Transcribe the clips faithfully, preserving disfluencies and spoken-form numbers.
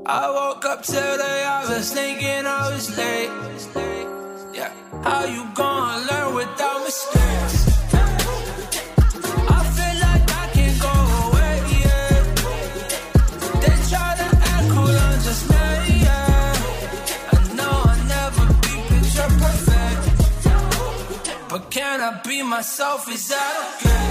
I woke up today, I was thinking I was late. Yeah, how you gonna learn without mistakes? I feel like I can't go away, yeah. They try to act cool, I'm just mad, yeah. I know I'll never be picture perfect, but can I be myself, is that okay?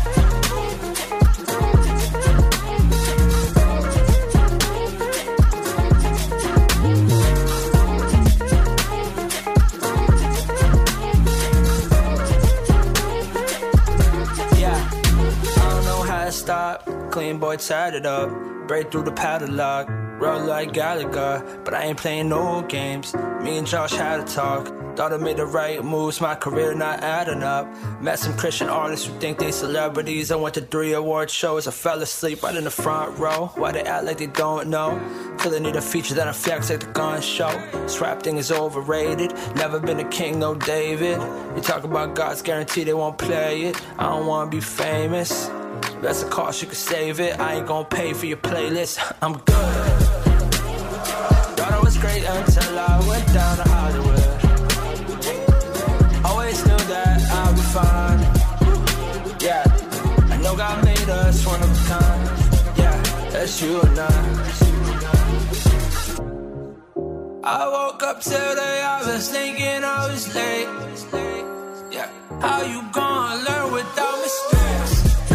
Stop, clean boy tied it up, break through the padlock, roll like Gallagher, but I ain't playing no games. Me and Josh had a talk, thought I made the right moves, my career not adding up. Met some Christian artists who think they celebrities. I went to three award shows, I fell asleep right in the front row. Why they act like they don't know? Till they need a feature, then I flex like the gun show. This rap thing is overrated, never been a king, no David. You talk about God's guarantee, they won't play it. I don't wanna be famous, that's a cost, you can save it. I ain't gon' pay for your playlist, I'm good. Thought I was great until I went down to Hollywood. Always knew that I'd be fine. Yeah, I know God made us one of a kind. Yeah, that's you and I. I woke up today, I was thinking I was late. Yeah, how you gonna learn without mistakes?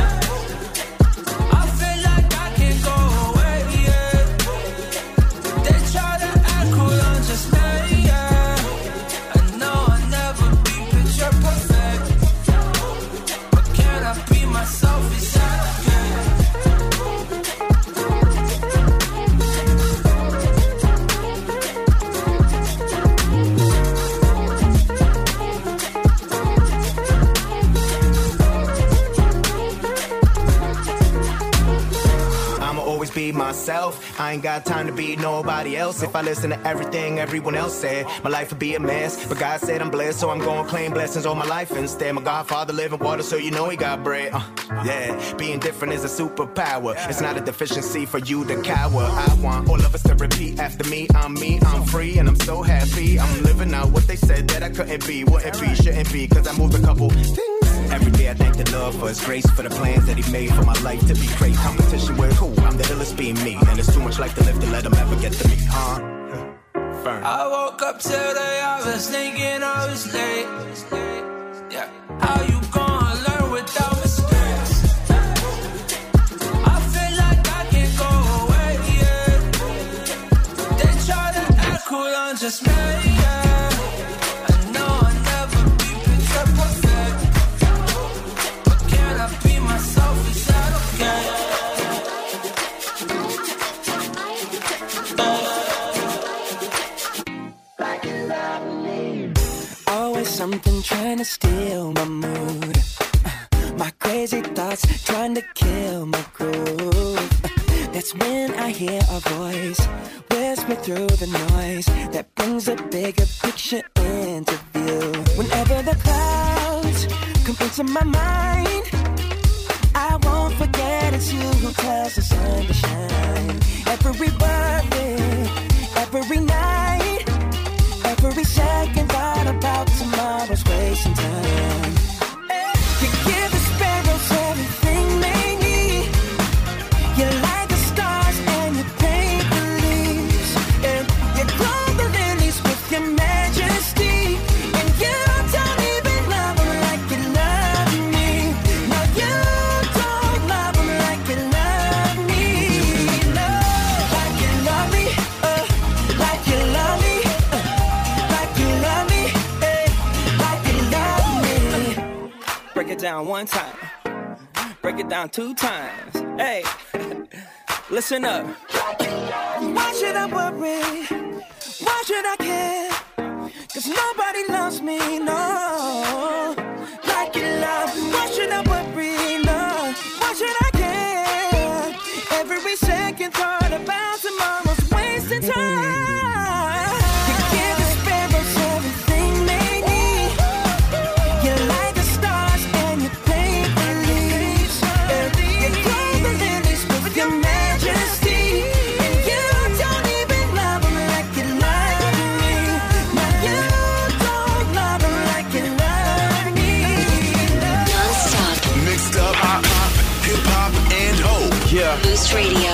Be myself, I ain't got time to be nobody else. If I listen to everything everyone else said, my life would be a mess. But God said I'm blessed, so I'm gonna claim blessings all my life instead. My Godfather live in water, so you know he got bread. uh, Yeah, being different is a superpower. It's not a deficiency for you to cower. I want all of us to repeat after me. I'm me, I'm free, and I'm so happy. I'm living out what they said that I couldn't be. Wouldn't be, shouldn't be, cause I moved a couple things. Every day I thank the Lord for his grace, for the plans that he made for my life to be great. Competition with who? I'm the illest being me, and there's too much life to live to let him ever get to me, huh? Firm. I woke up today, I was thinking I was late. Yeah, how you gonna learn without mistakes? I feel like I can't go away, yeah. They try to act cool, I'm just mad, yeah. I know I'll never be picture perfect, but can I be myself, is that okay? Something trying to steal my mood, my crazy thoughts trying to kill my groove. That's when I hear a voice whisper through the noise that brings a bigger picture into view. Whenever the clouds come into my mind, I won't forget it's you who tells the sun to shine. Every birthday, every night, every second thought about tomorrow's wasting time. You give the sparrows everything they need. You light the stars and you paint the leaves. And you clothe the lilies with your majesty. And you don't even love them like you love me. No, you don't love them like you love me. No, like you love me, uh, like you love me. Break it down one time, break it down two times. Hey, listen up. Why should I worry? Why should I care? Cause nobody loves me, no, like you love me. Why should I worry? No, why should I care? Every second thought about tomorrow's wasting time. Your majesty, and you don't Dance Radio.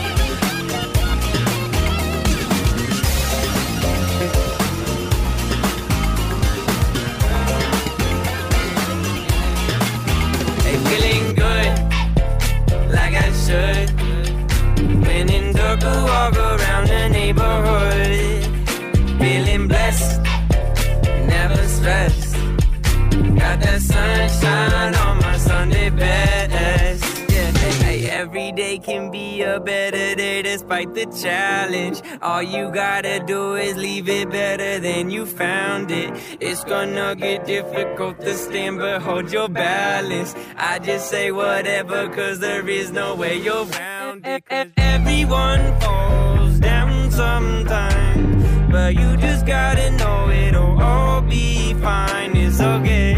Hey, feeling good, like I should. When in dark, I walk around the neighborhood. Feeling blessed, never stressed. Got that sunshine on my Sunday best. Yeah, hey, hey, every day can be a better day despite the challenge. All you gotta do is leave it better than you found it. It's gonna get difficult to stand, but hold your balance. I just say whatever, cause there is no way you're round it. Everyone falls down sometime, but you just gotta know it'll all be fine. It's okay.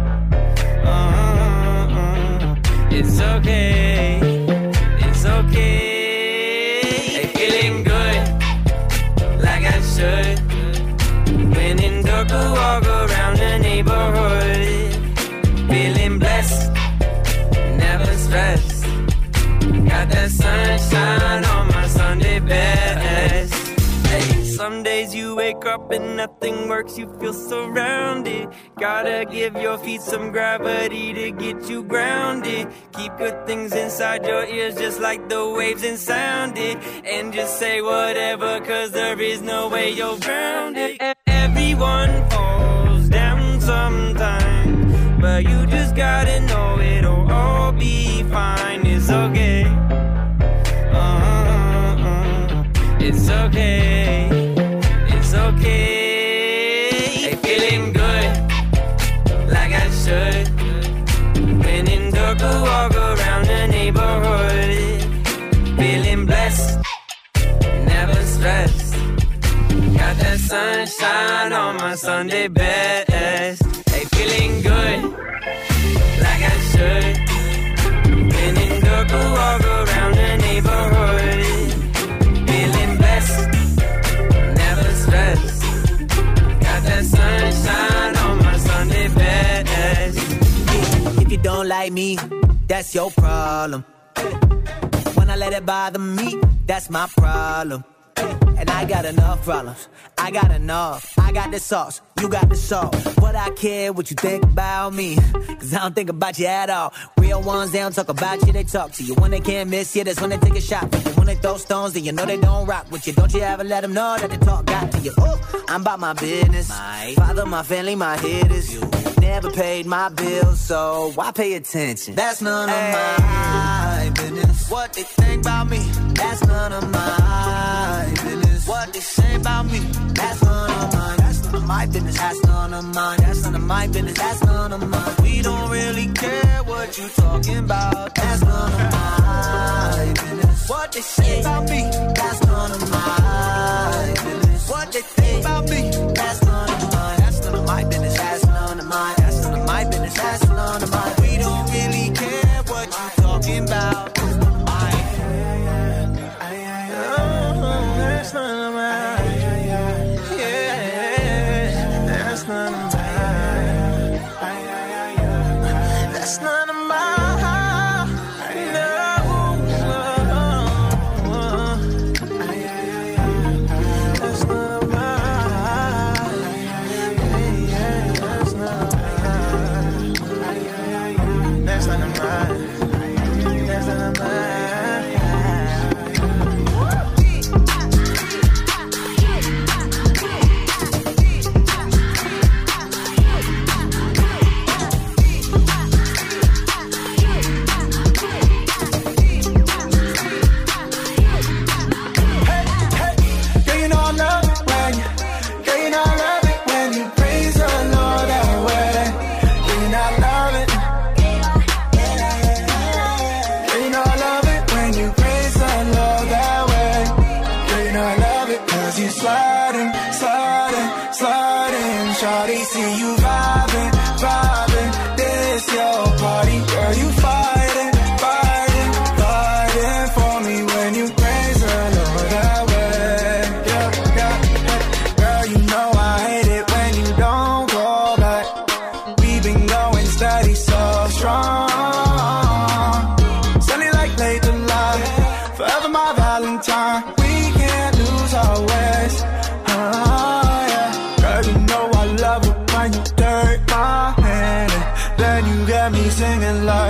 Uh-uh. It's okay. It's okay. Hey, feeling good, like I should. When in dark, I walk around the neighborhood. Feeling blessed, never stressed. Got that sunshine on my Sunday best. Hey, some days you wake up and nothing works, you feel surrounded. Gotta give your feet some gravity to get you grounded. Keep good things inside your ears just like the waves and sound it. And just say whatever, cause there is no way you're grounded. Everyone falls down sometime, but you just gotta know it'll all be fine. It's okay. Uh-uh. It's okay. It's okay. Hey, feeling good, like I should. When in dark, I walk around the neighborhood. Feeling blessed, never stressed. Got that sunshine on my Sunday best. Hey, feeling good, like I should. When in dark, I walk around the neighborhood. Feeling blessed, never stressed. Got that sunshine on my Sunday best. If you don't like me, that's your problem. When I let it bother me, that's my problem. And I got enough problems, I got enough. I got the sauce, you got the salt. What I care what you think about me, cause I don't think about you at all. Real ones, they don't talk about you, they talk to you. When they can't miss you, that's when they take a shot. When they throw stones, then you know they don't rock with you. Don't you ever let them know that the talk got to you. Ooh, I'm about my business, my father, my family, my hitters. You never paid my bills, so why pay attention? That's none of my business. What they think about me, that's none of my business. What they say about me, that's none of mine. That's none of my business. That's none of mine. That's none of my business. That's none of mine. We don't really care what you talking about. That's none of my business. What they say about me, that's none of my business. What they think about me, that's none of mine. That's none of my business. That's none of mine. That's none of my business. That's none of mine. We don't really care what you talking about. That's none of mine. Yeah, that's none of mine. That's none of mine. No, that's none of mine. That's none of mine. That's none of mine. That's none of mine.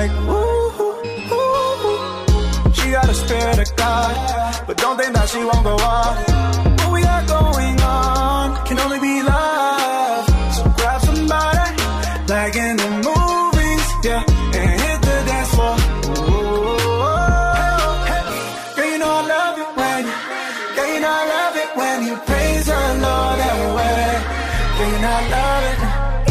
like, ooh, ooh, ooh. She got a spirit of God, but don't think that she won't go on. What we got going on can only be love. So grab somebody, like in the movies, yeah, and hit the dance floor. Ooh, hey, girl, you know I love it when you, girl, you know I love it when you praise the Lord that way. Girl, you know I love it.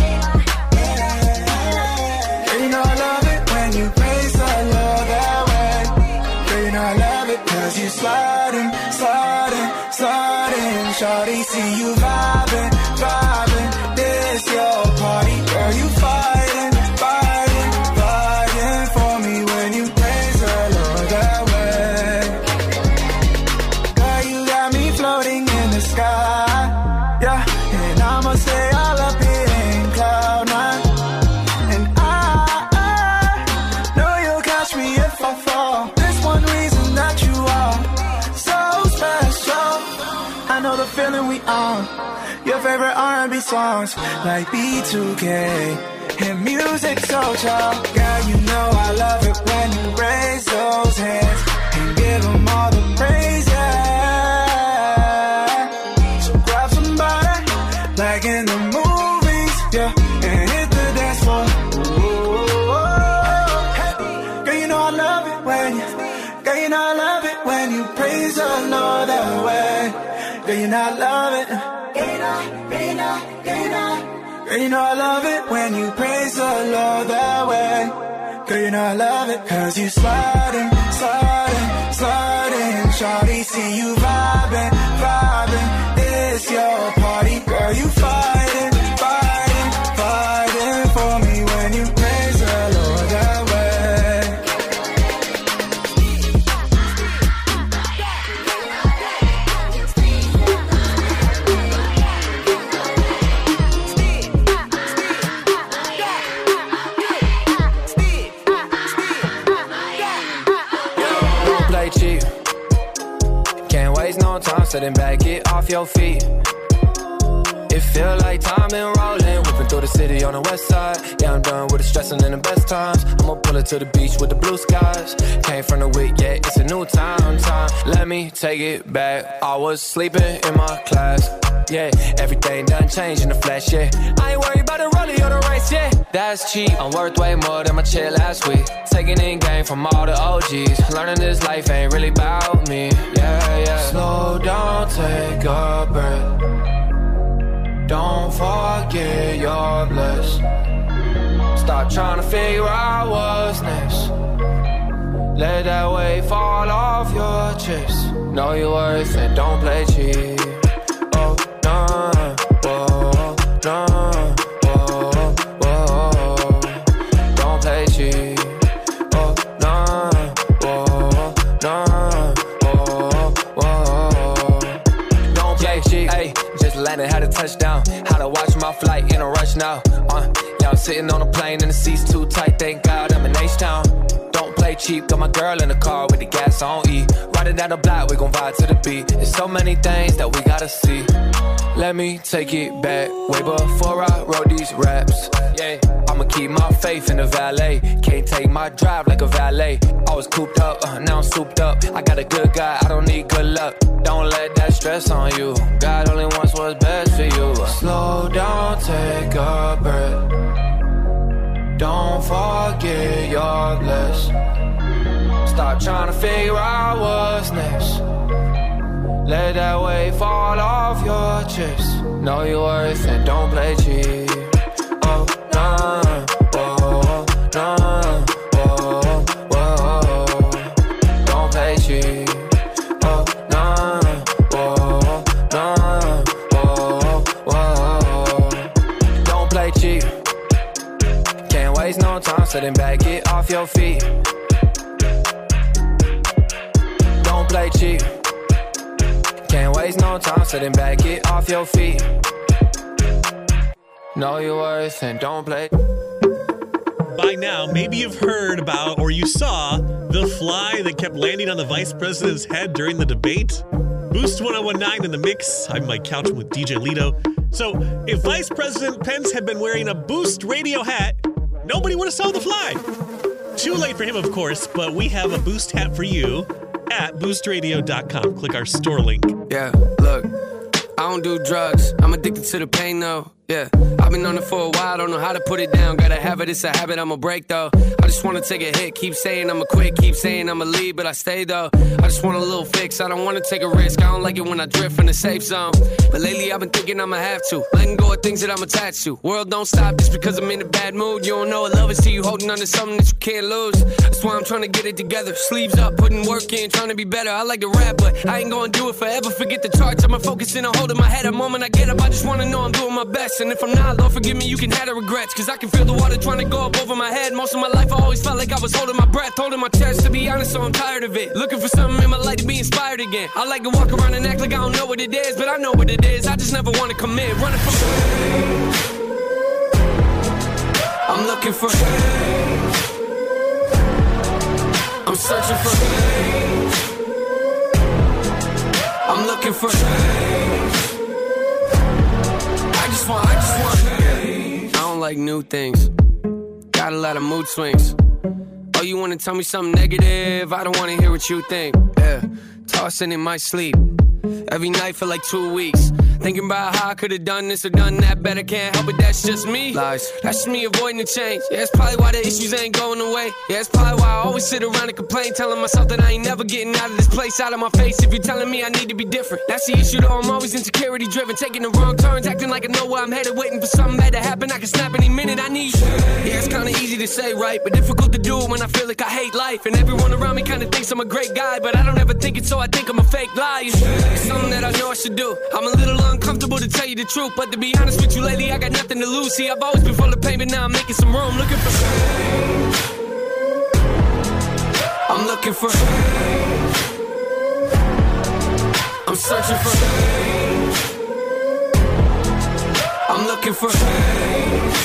Girl, you know I love it when you praise the Lord that way. Girl, you know I love it 'cause you sliding, sliding, sliding. Shawty, see you vibing, vibing. This your party, girl, you fighting, fighting, fighting for me when you praise the Lord that way. Girl, you got me floating in the sky, yeah, and I'ma stay all up here in cloud nine. And I, I know you'll catch me if I fall. There's one reason that you are so special. I know the feeling we on. Your favorite R and B songs like B two K and music so chill. Girl, you know I love it when you raise those hands and give them all the praise, yeah. So grab somebody like in the movies, yeah, and hit the dance floor. Ooh, hey, girl, you know I love it when you, girl, you know I love it when you praise the Lord that way. Girl, you know I love it. Girl, you know, girl, you know, girl, you know. Girl, you know I love it when you praise the Lord that way. Girl, you know I love it 'cause you sliding, sliding, sliding. Shawty, see you vibing, vibing. It's your party, girl, you fighting, fighting, fighting for me when you praise the Lord that way. Cheap. Can't waste no time, sitting back, get off your feet. It feel like time been rolling, whipping through the city on the west side. Yeah, I'm done with the stressing in the best times. I'ma pull it to the beach with the blue skies. Came from the week, yeah, it's a new time, time. Let me take it back. I was sleeping in my class. Yeah, everything done changed in the flesh, yeah. I ain't worried about the rollie or the race, yeah. That's cheap, I'm worth way more than my chill last week. Taking in game from all the O Gs. Learning this life ain't really about me, yeah, yeah. Slow down, take a breath. Don't forget you're blessed. Stop trying to figure out what's next. Let that weight fall off your chest. Know your worth and don't play cheap. Oh, no, whoa, no, whoa, whoa. Don't play cheap. Oh, no, whoa, no, whoa, whoa. Don't play cheap. Hey, just landed, had a touchdown. How to watch my flight in a rush now. Uh, yeah, I'm sitting on a plane and the seats too tight. Thank God I'm in H-Town. Don't play cheap, got my girl in the car with the gas on E. Riding down the block, we gon' vibe to the beat. There's so many things that we gotta see. Let me take it back, way before I wrote these raps. Yeah, I'ma keep my faith in the valet. Can't take my drive like a valet. I was cooped up, uh, now I'm souped up. I got a good guy, I don't need good luck. Don't let that stress on you. God only wants what's best for you. Slow down, take a breath. Don't forget you're blessed. Stop trying to figure out what's next. Let that weight fall off your chest. Know your worth and don't play cheap. Oh, no, whoa, no, whoa, whoa. Don't play cheap. Oh, no, whoa, no, whoa, whoa. Don't play cheap. Can't waste no time, sitting back, get off your feet. Don't play cheap. Can't waste no time, sitting back, get off your feet. Know your worth and don't play. By now, maybe you've heard about or you saw the fly that kept landing on the vice president's head during the debate. Boost ten nineteen in the mix. I'm Mike Couchman with D J Lito. So, if Vice President Pence had been wearing a Boost radio hat, nobody would have saw the fly. Too late for him, of course, but we have a Boost hat for you at boost radio dot com. Click our store link. Yeah, look, I don't do drugs. I'm addicted to the pain, though. Yeah, I've been on it for a while, don't know how to put it down. Gotta have it, it's a habit, I'ma break though. I just wanna take a hit, keep saying I'ma quit, keep saying I'ma leave, but I stay though. I just want a little fix, I don't wanna take a risk. I don't like it when I drift from the safe zone. But lately I've been thinking I'ma have to, letting go of things that I'm attached to. World don't stop just because I'm in a bad mood. You don't know what love is till you holding on to something that you can't lose. That's why I'm trying to get it together, sleeves up, putting work in, trying to be better. I like to rap, but I ain't gonna do it forever. Forget the charts, I'ma focus in on holding my head. A moment I get up, I just wanna know I'm doing my best. And if I'm not, Lord forgive me, you can have the regrets. Cause I can feel the water trying to go up over my head. Most of my life I always felt like I was holding my breath, holding my chest. To be honest, so I'm tired of it. Looking for something in my life to be inspired again. I like to walk around and act like I don't know what it is, but I know what it is. I just never wanna commit. Running from change. I'm looking for change. I'm searching for change. I'm looking for change. I just want, I just want change. I don't like new things. Got a lot of mood swings. Oh, you wanna tell me something negative? I don't wanna hear what you think. Yeah, tossing in my sleep every night for like two weeks. Thinking about how I could've done this or done that better. Can't help it, that's just me. Lies. That's just me avoiding the change. Yeah, that's probably why the issues ain't going away. Yeah, that's probably why I always sit around and complain, telling myself that I ain't never getting out of this place, out of my face. If you're telling me I need to be different, that's the issue though. I'm always insecurity driven, taking the wrong turns, acting like I know where I'm headed, waiting for something bad to happen. I can snap any minute I need. Yeah, it's kinda easy to say, right? But difficult to do when I feel like I hate life. And everyone around me kinda thinks I'm a great guy, but I don't ever think it, so I think I'm a fake liar. It's something that I know I should do. I'm a little uncomfortable to tell you the truth, but to be honest with you lately, I got nothing to lose. See, I've always been full of pain, but now I'm making some room, looking for change. I'm looking for change. I'm searching for change. I'm looking for change.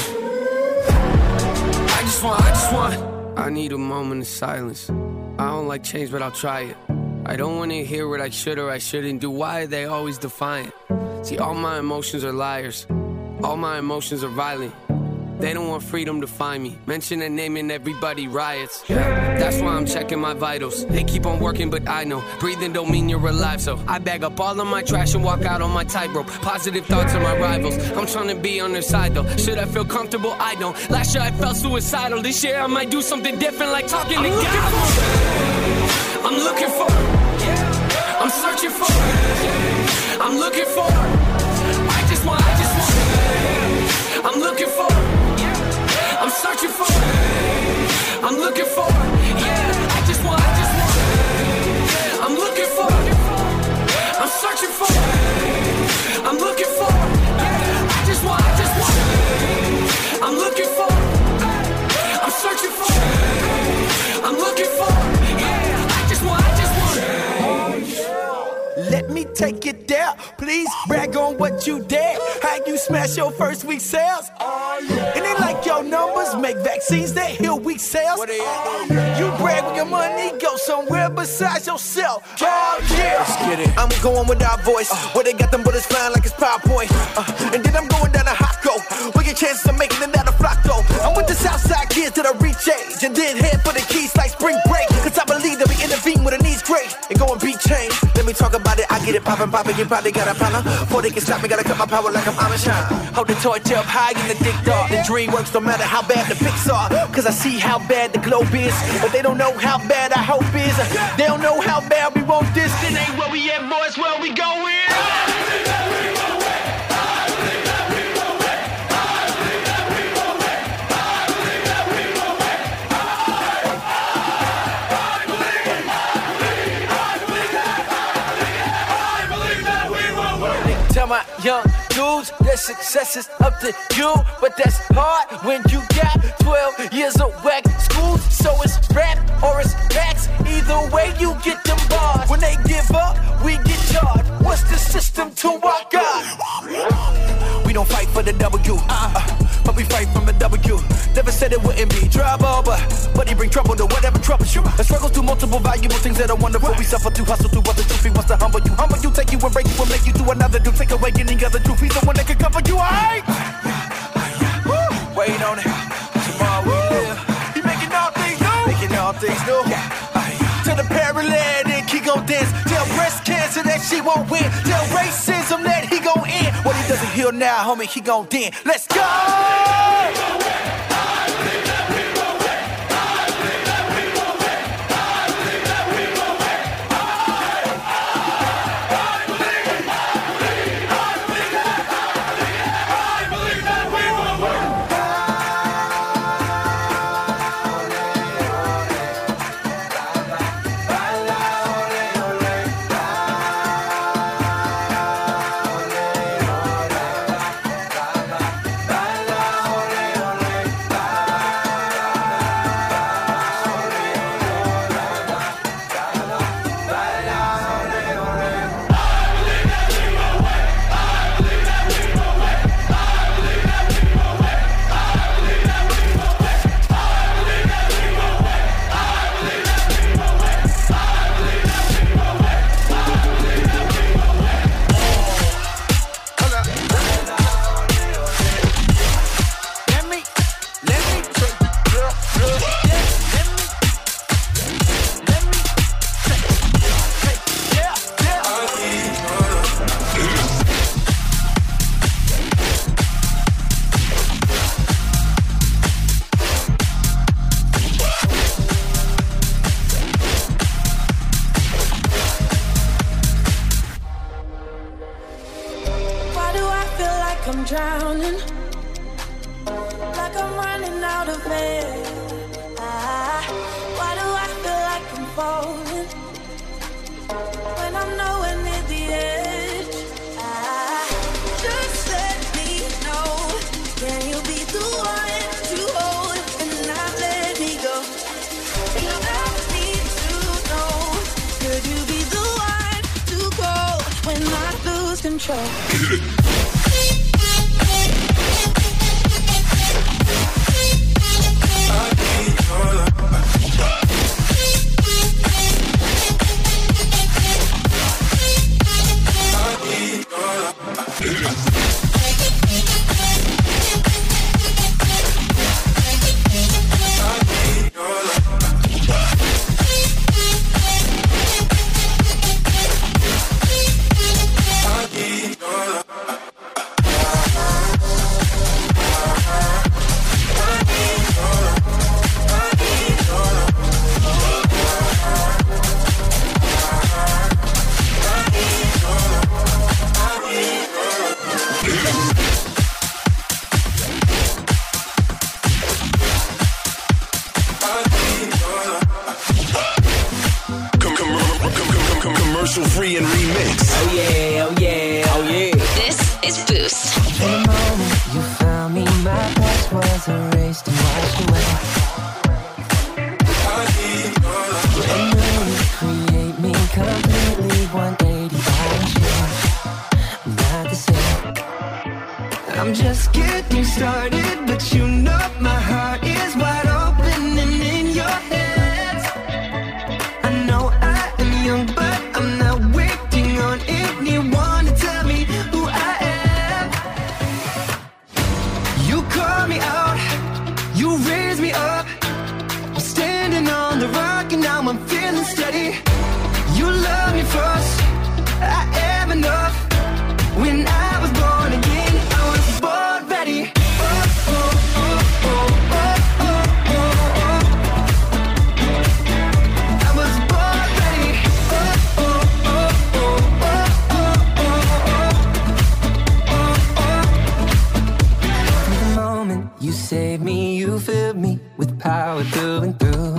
I just want, I just want. I need a moment of silence. I don't like change, but I'll try it. I don't want to hear what I should or I shouldn't do. Why are they always defiant? See, all my emotions are liars. All my emotions are violent. They don't want freedom to find me. Mention a name and everybody riots. Yeah, that's why I'm checking my vitals. They keep on working, but I know breathing don't mean you're alive. So I bag up all of my trash and walk out on my tightrope. Positive thoughts are my rivals. I'm trying to be on their side though. Should I feel comfortable? I don't. Last year I felt suicidal. This year I might do something different, like talking to God. I'm looking for. I'm searching for. I'm looking for. I just want. I just want. I'm looking for. I'm searching for. I'm looking for. Yeah, I just want. I just want. I'm looking for. I'm searching for. I'm looking for. Yeah, I just want. I just want. I'm looking for. I'm searching for. I'm looking for. Yeah, I just want. I just want. Let me take it there. Please brag on what you did. How you smash your first week sales. Oh, yeah. And they like your numbers. Make vaccines that heal weak cells. What oh, yeah. You brag with your money. Go somewhere besides yourself. Oh yeah. Let's get it. I'm going with our voice. Uh, Where they got them bullets flying like it's PowerPoint. Uh, and then I'm going down to Hopco. Where your chances of making it out of flock though. I'm with the Southside kids that I reach age. And then head for the keys like spring break. Cause I believe that we intervene when it needs great. And go and beat change. Let me talk about it. I get it poppin', poppin', you probably got a problem. Before they can stop me, gotta cut my power like I'm Amish. Hold the torch up high in the dick dog. The dream works no matter how bad the pics are. Cause I see how bad the globe is. But they don't know how bad our hope is. They don't know how bad we want this. It ain't where we at, boys, where we going. Tell my young dudes that success is up to you, but that's hard when you got twelve years of whack schools. So it's rap or it's facts. Either way, you get them bars. When they give up, we get charged. What's the system to our God? We don't fight for the W, uh, but we fight from the W. Never said it wouldn't be trouble, but but he bring trouble to whatever trouble you. A struggle through multiple valuable things that are wonderful. We suffer through hustle through what the truth. He wants to humble you, humble you, take you and break you and make you do another do. Take away any other truth. He's the one that can cover you. Alright. Wait on it. Tomorrow we live. He making all things new. that she won't win. Tell racism that he gon' end. What he doesn't heal now, homie, he gon' den. Let's go! I'm drowning, like I'm running out of air. Ah, why do I feel like I'm falling when I'm nowhere near the edge? Ah, just let me know, can you be the one to hold and not let me go? You don't need to know, could you be the one to go when I lose control? Free and remix. Oh yeah, oh yeah, oh yeah. This is Boost. In the moment you found me, my past was erased and washed away. And then you create me completely one eighty. I'm changed, I'm not the same. I'm just getting started, but you know my heart is wide open and in your hands. I know I am young, but I'm not waiting on anyone to tell me who I am. You call me out, you raise me up. I'm standing on the rock and now I'm feeling steady. You love me first, I am enough. When I was born again, I was born ready. Oh, oh, oh, oh, oh, oh, oh, oh. I was born ready. Oh, oh, oh, oh, oh, oh, oh, oh, oh. From the moment you saved me, you filled me with power through and through.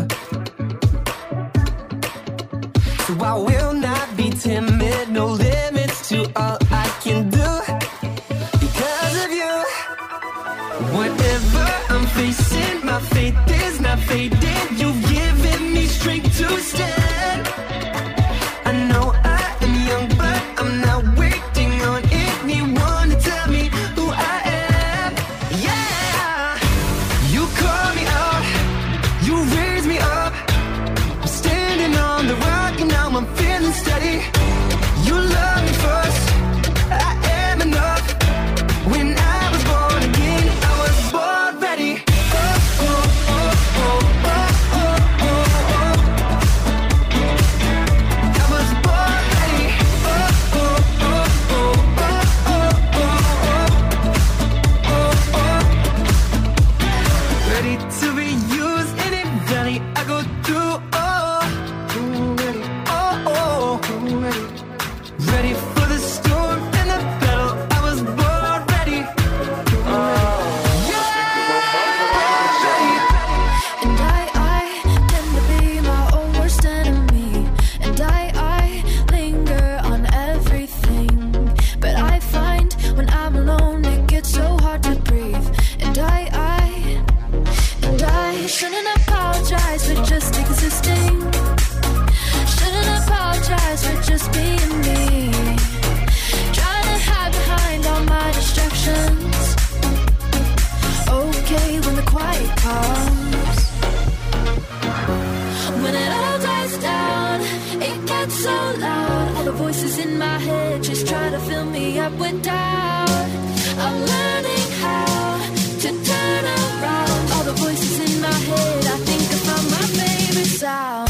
So I will not be timid, no limits to all I can do. Because of you, whatever I'm facing, my faith is not fading. You've given me strength to stand. I know I am young, but I'm not waiting on anyone to tell me who I am. Yeah, you call me out, you raise me up. I'm standing on the rock and now I'm feeling steady. You love me first, I am enough. When I was born again, I was born ready. Oh, oh, oh, oh, oh, oh, oh, oh. bitches try to fill me up with doubt. I'm learning how to turn around all the voices in my head. I think I found my favorite sound.